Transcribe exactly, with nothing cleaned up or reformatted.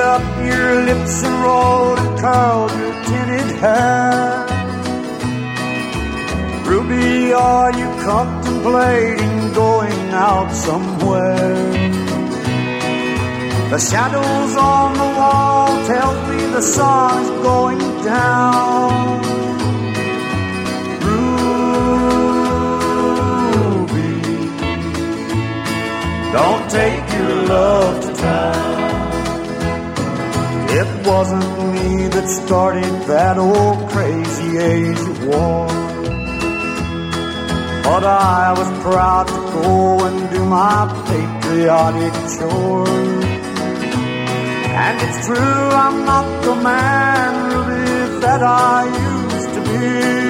up your lips and rolled and curled your tinted hair. Ruby, are you contemplating going out somewhere? The shadows on the wall tell me the sun is going down. Ruby, don't take your love to town. It wasn't me that started that old crazy Asia war, but I was proud to go and do my patriotic chores. And it's true, I'm not the man, Ruby, that I used to be.